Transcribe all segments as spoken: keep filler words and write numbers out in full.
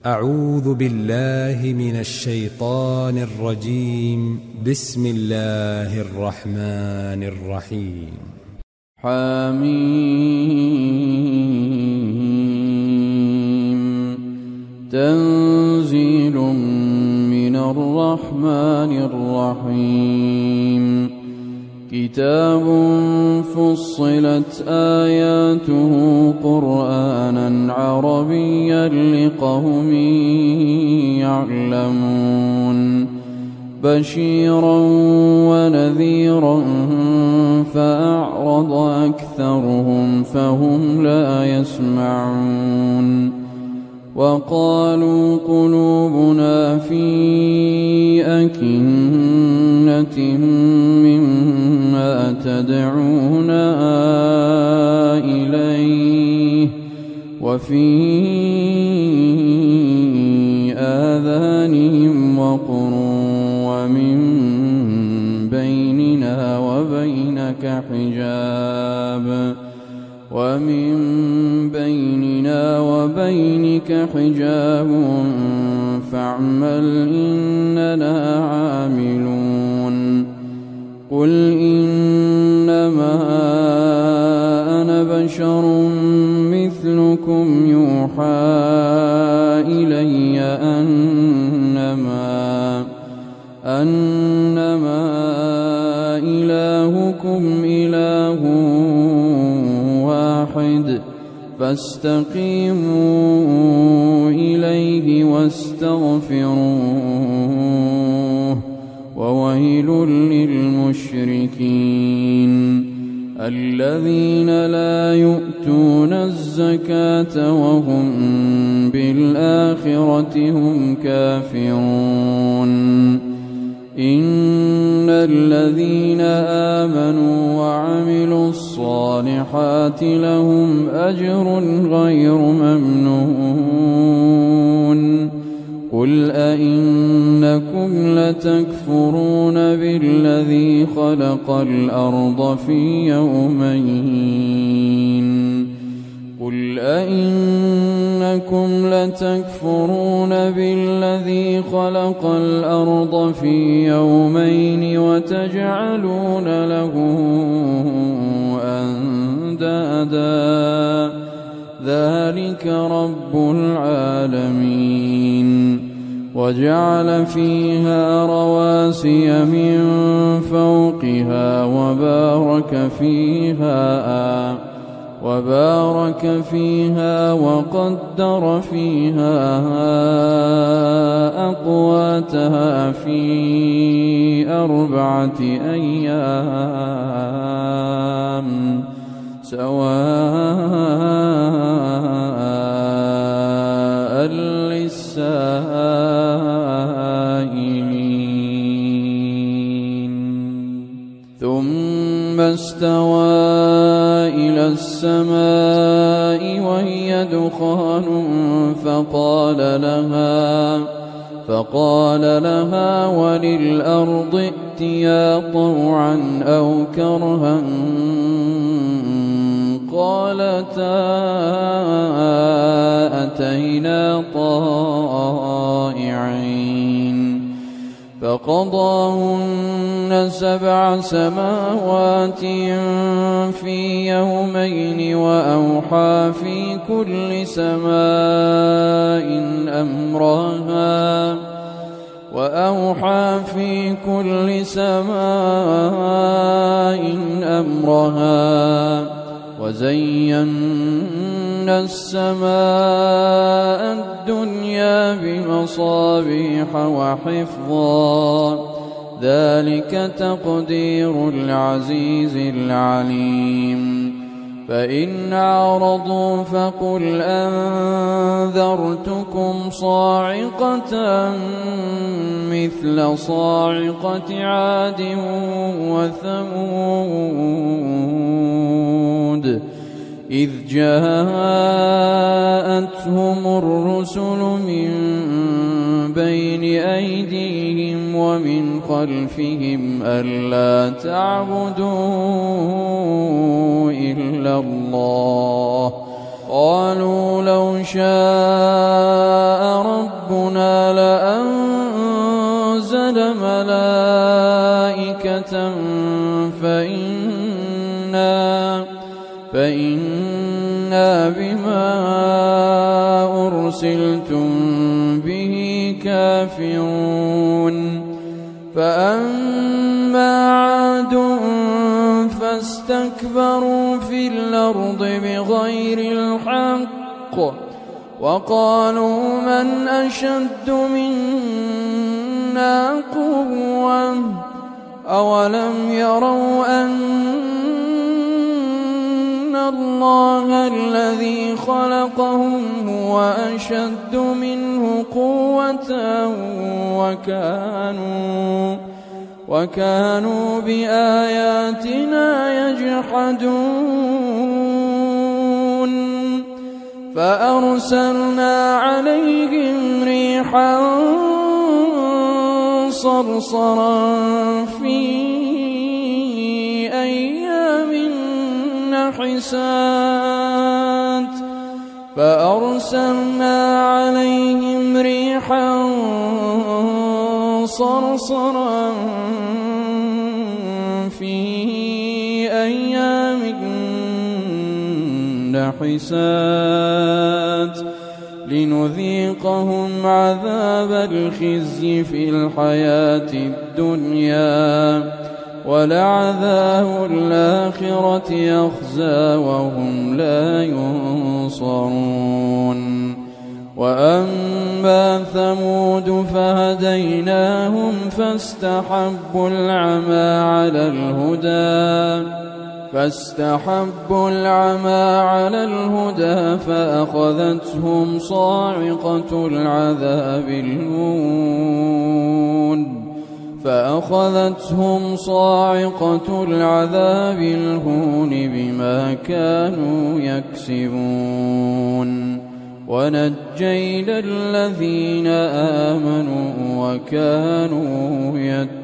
أعوذ بالله من الشيطان الرجيم. بسم الله الرحمن الرحيم. حميم. تنزيل من الرحمن الرحيم. كتاب فصلت آياته قرآنا عربيا لقوم يعلمون. بشيرا ونذيرا فأعرض أكثرهم فهم لا يسمعون. وقالوا قلوبنا في أكنة مما تدعونا إليه وفي آذانهم وقر ومن بيننا وبينك حجاب ومن بيننا وبينك حجاب فاعمل إننا عاملون. قل إنما أنا بشر مثلكم يوحى إلي أنما أنما إلهكم إله واحد فاستقيموا إليه واستغفروه وويل للمشركين الذين لا يؤتون الزكاة وهم بالآخرة هم كافرون. إن الذين آمنوا وعملوا الصالحات لهم أجر غير ممنون. قل أئنكم لتكفرون بالذي خلق الأرض في يومين قل أئنكم لتكفرون بالذي خلق الأرض في يومين وتجعلون له أندادا ذلك رب العالمين. وجعل فيها رواسي من فوقها وبارك فيها وبارك فيها وقدر فيها أقواتها في أربعة أيام سواء للسائلين. ثم استوى إلى السماء وهي دخان فقال لها فقال لها وللأرض ائتيا طوعا أو كرها قالتا أتينا طائعين. فقضاهن سبع سماوات في يومين وأوحى في كل سماء أمرها وأوحى في كل سماء أمرها وزينا السماء الدنيا بمصابيح وحفظا ذلك تقدير العزيز العليم. فإن أعرضوا فقل أنذرتكم صاعقة مثل صاعقة عاد وثمود إذ جاءتهم الرسل من بين أيديهم ومن خلفهم ألا تعبدوا إلا الله قالوا لو شاء صيحة فإنا فإنا بما أرسلتم به كافرون فأما عاد فاستكبروا في الأرض بغير الحق وقالوا من أشد منا قوة أولم يروا أن الله الذي خلقهم هو أشد منه قوة وكانوا وكانوا بآياتنا يجحدون فأرسلنا عليهم ريحا صرصرا في أيام نحسات فأرسلنا عليهم ريحا صرصرا في أيام نحسات لنذيقهم عذاب الخزي في الحياة الدنيا ولعذاب الآخرة أخزى وهم لا ينصرون وأما ثمود فهديناهم فاستحبوا العمى على الهدى فاستحبوا العمى على الهدى فأخذتهم صاعقة العذاب الهون فأخذتهم صاعقة العذاب الهون بما كانوا يكسبون ونجينا الذين آمنوا وكانوا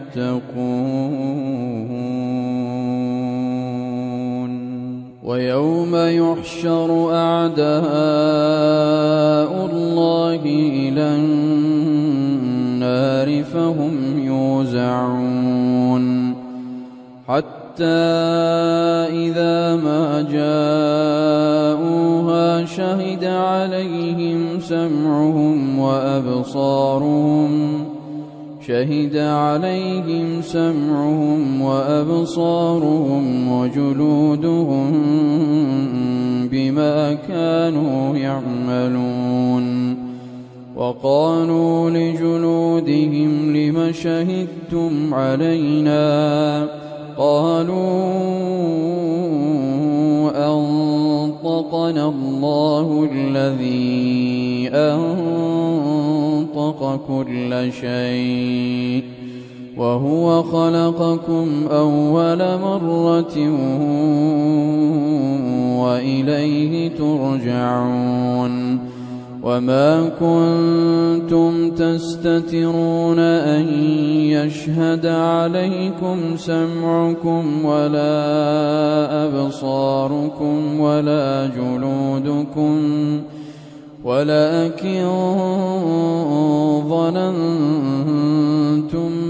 يتقون ويوم يحشر أعداء الله إلى النار فهم يوزعون حتى إذا ما جاءوها شهد عليهم سمعهم وأبصارهم شهد عليهم سمعهم وأبصارهم وجلودهم بما كانوا يعملون وقالوا لجلودهم لم شهدتم علينا قالوا أنطقنا الله الذي أنطق كل شيء وهو خلقكم أول مرة وإليه ترجعون وما كنتم تستترون أن يشهد عليكم سمعكم ولا أبصاركم ولا جلودكم ولكن ظننتم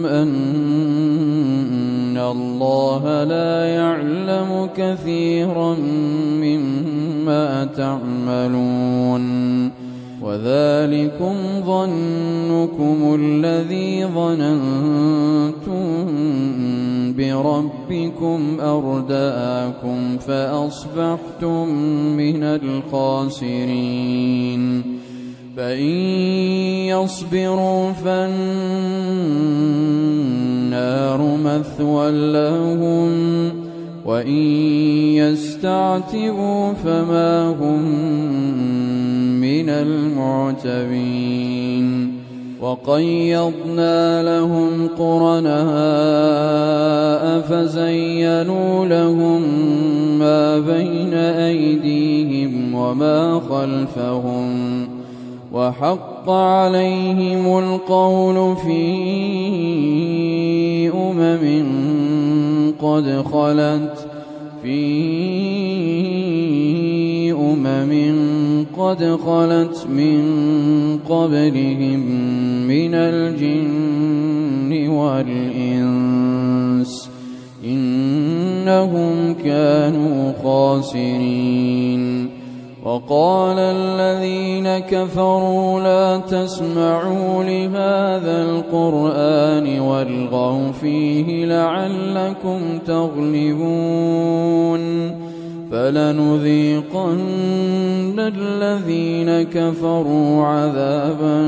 أن الله لا يعلم كثيرا مما تعملون وذلكم ظنكم الذي ظننتم بربكم أرداكم فأصبحتم من الخاسرين فإن يصبروا فالنار مثوى لهم وإن يستعتبوا فما هم من المعتبين وقيضنا لهم قرناء فزينوا لهم ما بين أيديهم وما خلفهم وحق عليهم القول في أمم قد خلت في أمم قد خلت من قبلهم من الجن والإنس إنهم كانوا خاسرين. وقال الذين كفروا لا تسمعوا لهذا القرآن والغوا فيه لعلكم تغلبون فلنذيقن الذين كفروا عذابا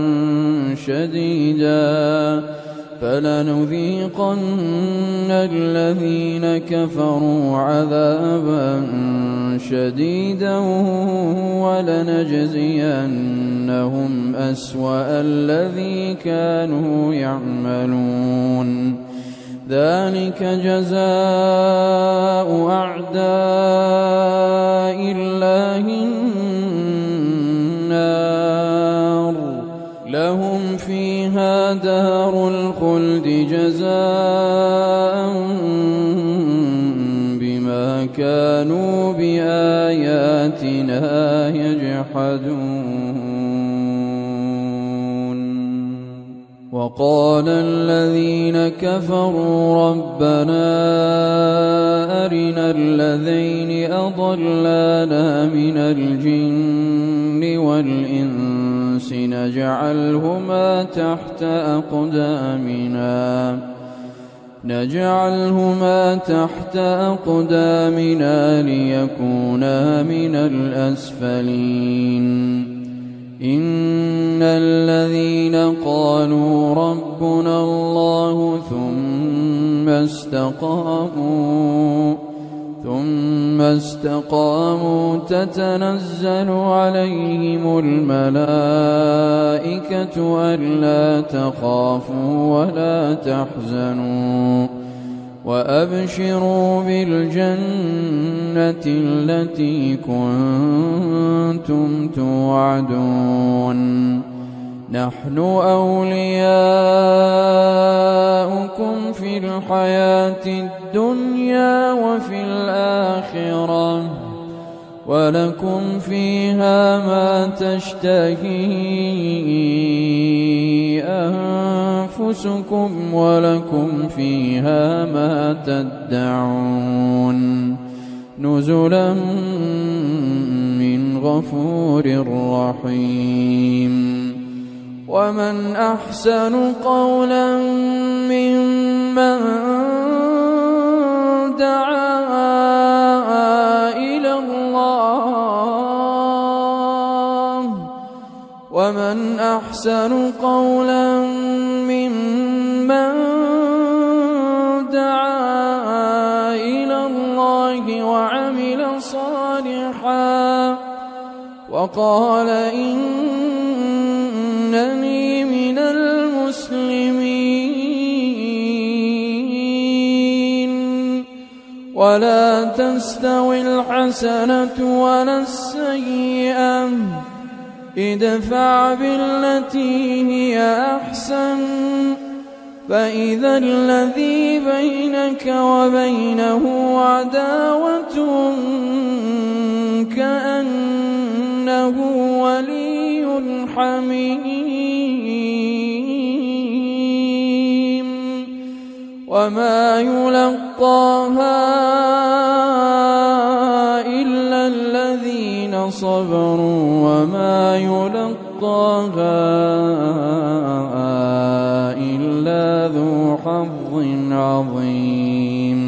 شديدا فلنذيقن الذين كفروا عذابا شديدا ولنجزينهم أسوأ الذي كانوا يعملون ذلك جزاء أعداء الله النار لهم فيها دار الخلد جزاء بما كانوا بآياتنا يجحدون. وقال الذين كفروا ربنا أرنا الذين أضلانا من الجن والإنس نجعلهما تحت أقدامنا نجعلهما تحت أقدامنا ليكونا من الأسفلين. إن الذين قالوا ربنا الله ثم استقاموا ثم استقاموا تتنزل عليهم الملائكة ألا تخافوا ولا تحزنوا وأبشروا بالجنة التي كنتم توعدون نحن أولياؤكم في الحياة الدنيا وفي الآخرة ولكم فيها ما تشتهي أنفسكم ولكم فيها ما تدعون نزلا من غفور رحيم. ومن أحسن قولا ممن دعا إلى الله ومن أحسن قولا ممن دعا إلى الله وعمل صالحا وقال إنني من المسلمين. ولا تستوي الحسنة ولا السيئة ادفع بالتي هي أحسن فإذا الذي بينك وبينه عداوة كأنه ولي حميم. وما يلقاها إلا الذين صبروا وما يلقاها إلا ذو حظ عظيم.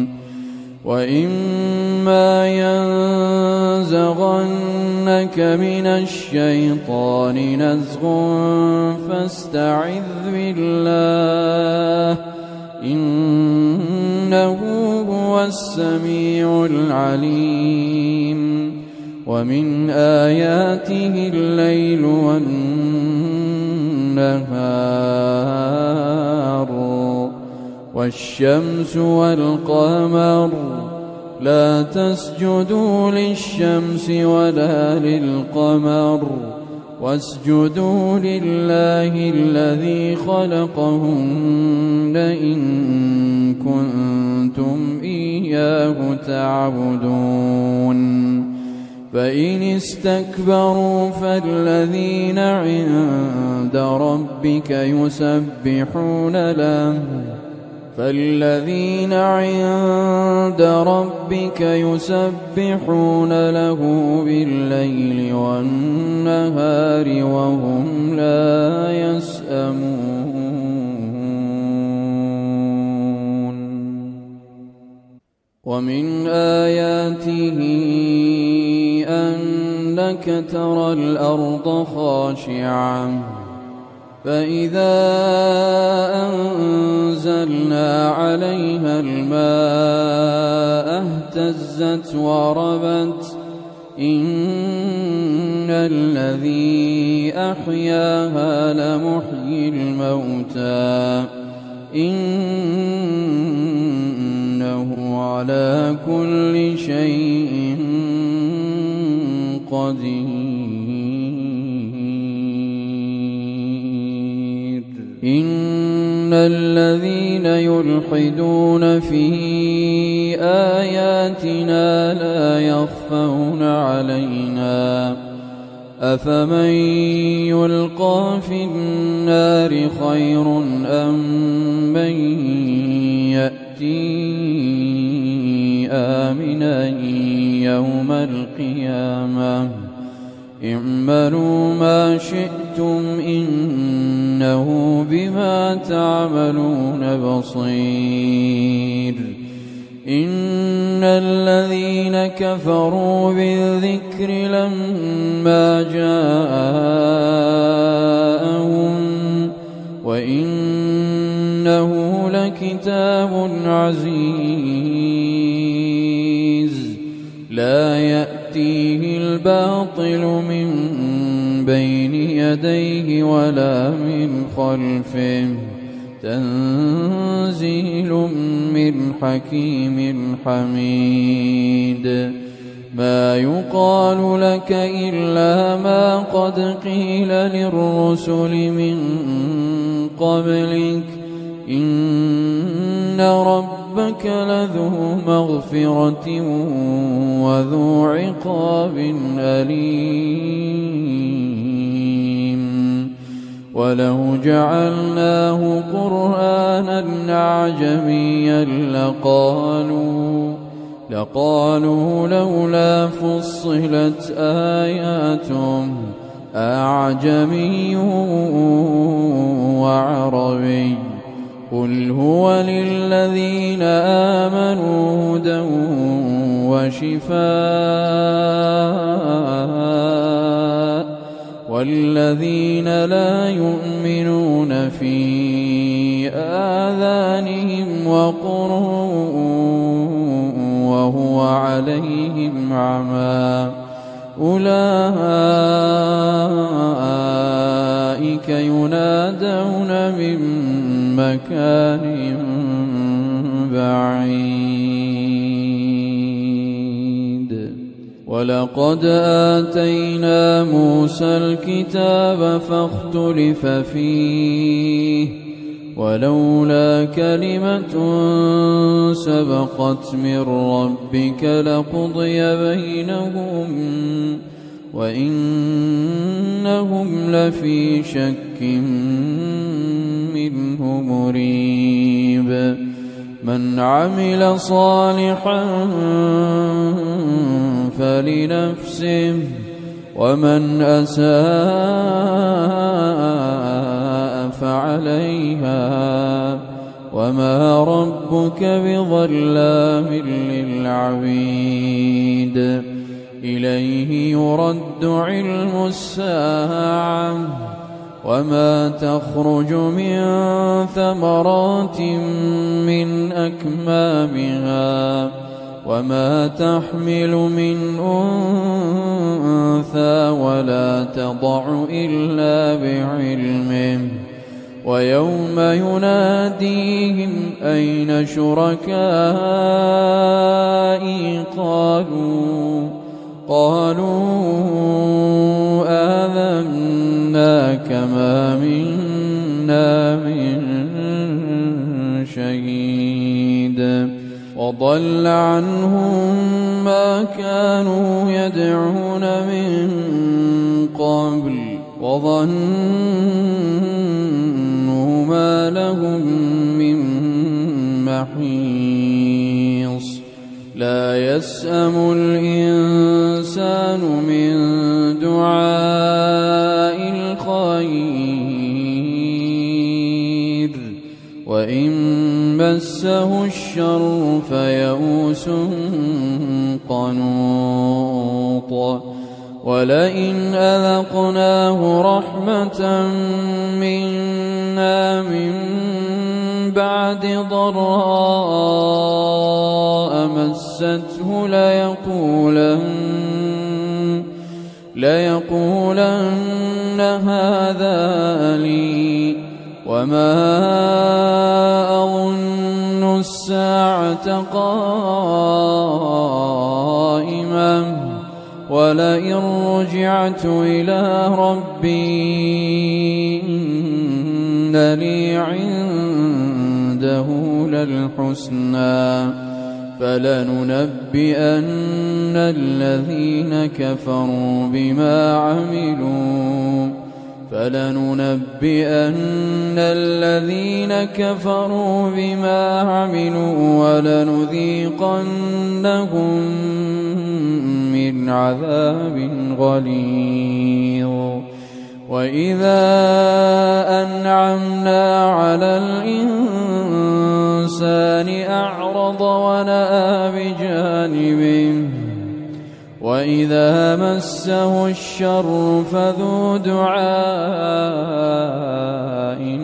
وإما ينزغنك من الشيطان نزغ فاستعذ بالله إنه هو السميع العليم. ومن آياته الليل والنهار والشمس والقمر لا تسجدوا للشمس ولا للقمر واسجدوا لله الذي خلقهن إن كنتم إياه تعبدون. فإن استكبروا فالذين عند ربك يسبحون له فالذين عند ربك يسبحون له بالليل والنهار وهم لا يسأمون. ومن آياته أنك ترى الأرض خاشعة فإذا أنزلنا عليها الماء اهتزت وربت إن الذي أحياها لمحيي الموتى إنه على كل شيء قدير. إن الذين يلحدون في آياتنا لا يخفون علينا أفمن يلقى في النار خير أم من يأتي آمنا يوم القيامة اعملوا ما شئتم إنه بما تعملون بصير. إن الذين كفروا بالذكر لما جاءهم وإنه لكتاب عزيز لا يأتيه الباطل من بين يديه ولا من خلفه تنزيل من حكيم حميد. ما يقال لك إلا ما قد قيل للرسل من قبلك إن ربك لذو مغفرة وذو عقاب أليم. ولو جعلناه قرآنا أعجميا لقالوا لقالوا لولا فصلت آياته أعجمي وعربي قل هو للذين آمنوا هدى وشفاء والذين لا يؤمنون في آذانهم وقر وهو عليهم عمى أولئك ينادون من مكان بعيد. ولقد آتينا موسى الكتاب فاختلف فيه ولولا كلمة سبقت من ربك لقضي بينهم وإنهم لفي شك منه مريب. من عمل صالحا فلنفسه ومن أساء فعليها وما ربك بظلام للعبيد. إليه يرد علم الساعة وما تخرج من ثمرات من أكمامها وما تحمل من أنثى ولا تضع إلا بعلمه. ويوم يناديهم أين شركائي قالوا قالوا آذناك ما منا من شهيد. وضل عنهم ما كانوا يدعون من قبل وظنوا ما لهم من أيسأم الإنسان من دعاء الخير وإن مسه الشر فيئوس قنوط ولئن أذقناه رحمة منا من بعد ضراء مسته ليقولن ليقولن هذا لي وما أظن الساعة قائمة ولئن رجعت إلى ربي إن لي عنده للحسنى فلننبئن الذين كفروا بما عملوا فلننبئن الذين كفروا بما عملوا ولنذيقنهم من عذاب غليظ وإذا أنعمنا على الإنسان أعرض ونأى بجانبه وإذا مسه الشر فذو دعاء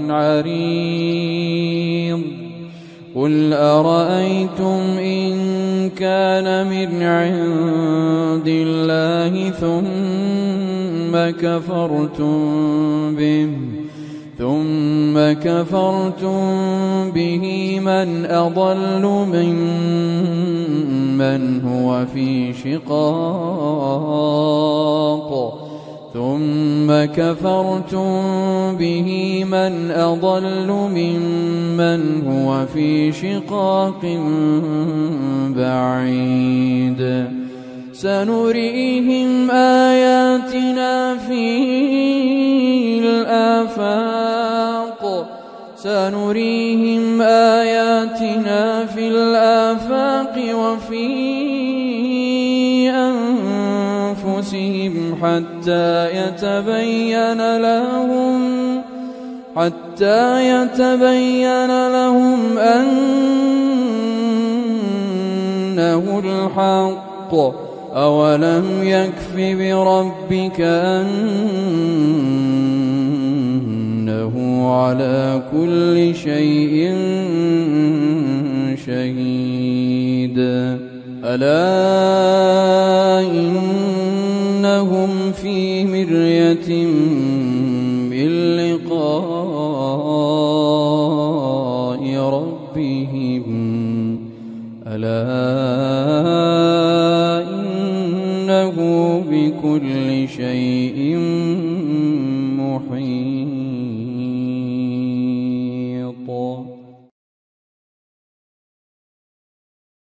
عريض قل أرأيتم إن كان من عند الله ثم كفرتم به ثم كفرتم به من أضل ممن هو في شقاق ثم كفرتم به من أضل ممن هو في شقاق بعيد سنريهم آياتنا في الآفاق سنريهم آياتنا في الآفاق وفي أنفسهم حتى يتبين لهم حتى يتبين لهم أنه الحق أولم يكف بربك أنه على كل شيء شهيد ألا إنهم في مرية من لقاء ربهم ألا إنه بكل شيء